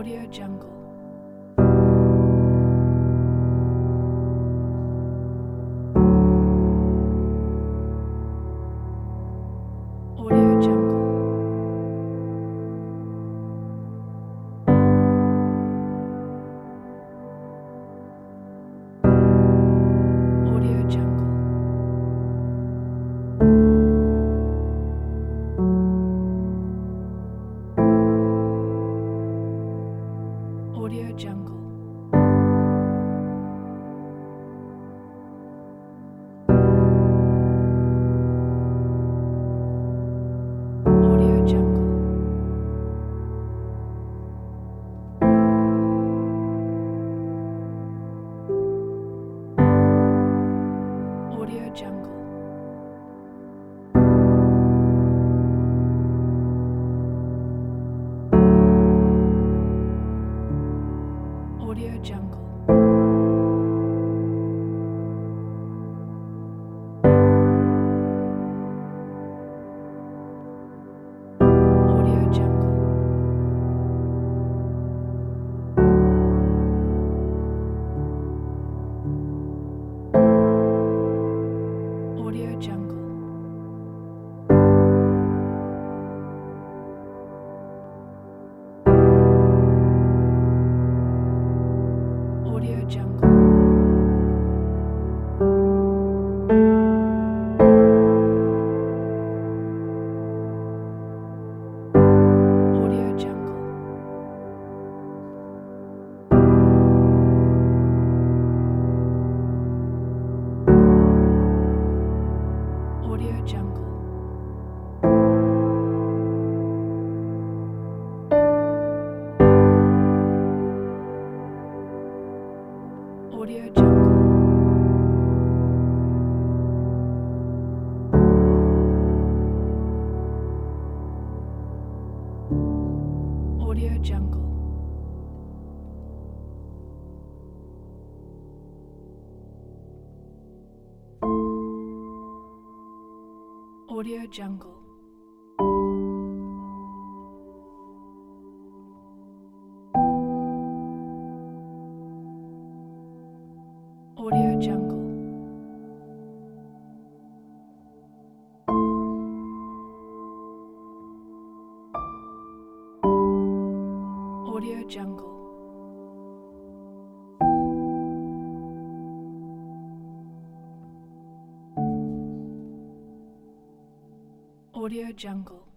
Audio Jungle. Audio Jungle. Audio Jungle. Audio Jungle. Audio Jungle. Audio Jungle. Audio Jungle. Audio Jungle. Audio Jungle. Audio Jungle. Audio Jungle. Audio Jungle. Audio Jungle. Audio Jungle. Audio Jungle. Audio Jungle. Audio Jungle. Audio Jungle.